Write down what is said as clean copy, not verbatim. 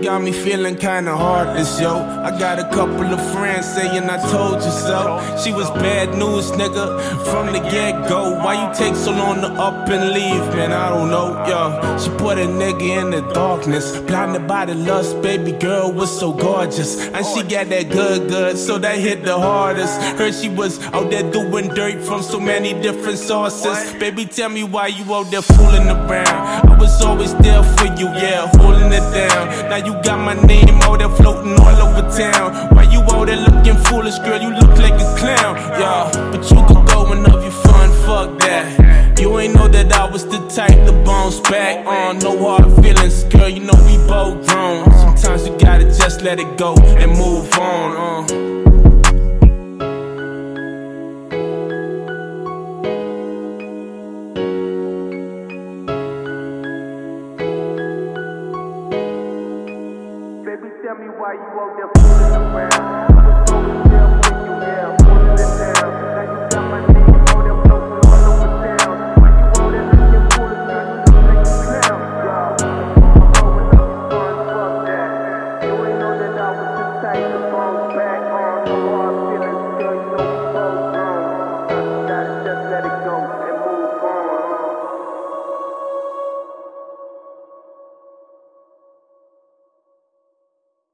got me feeling kinda heartless, yo. I got a couple of friends saying I told you so. She was bad news, nigga, from the get-go. Why you take so long to up and leave, man? I don't know, yo. She put a nigga in the darkness, blinded by the lust, baby girl was so gorgeous. And she got that good, so that hit the hardest. Heard she was out there doing dirt from so many different sources. Baby, tell me why you out there fooling around. I was always there for you, yeah, holding it down. Now you got my name out there floating all over town. Why you out there looking foolish, girl? You look like a clown, yeah. But you could go and have your fun, fuck that. You ain't know that I was the type to bounce back on. No hard feelings, girl, you know we both grown. Sometimes you gotta just let it go and move